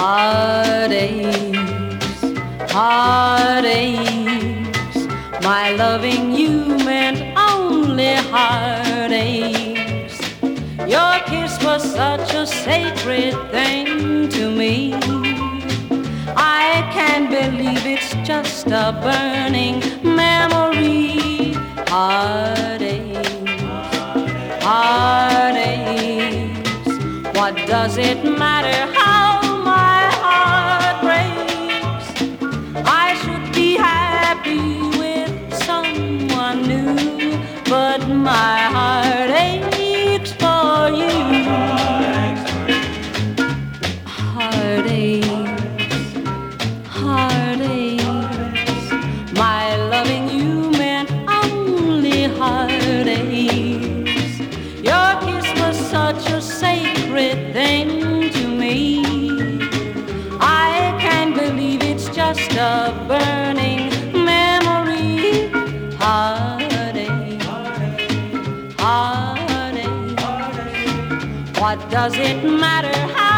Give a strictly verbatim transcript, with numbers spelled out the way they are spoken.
Heartaches, heartaches, my loving you meant only heartaches. Your kiss was such a sacred thing to me. I can't believe it's just a burning memory. Heartaches, heartaches, what does it matter how my heart breaks? I should be happy with someone new, but my heart aches for you. Heartaches, heartaches, my loving you meant only heartaches. Your kiss was such a sacred thing to me. I can't believe it's just a burning memory. Heartache, heartache, what does it matter how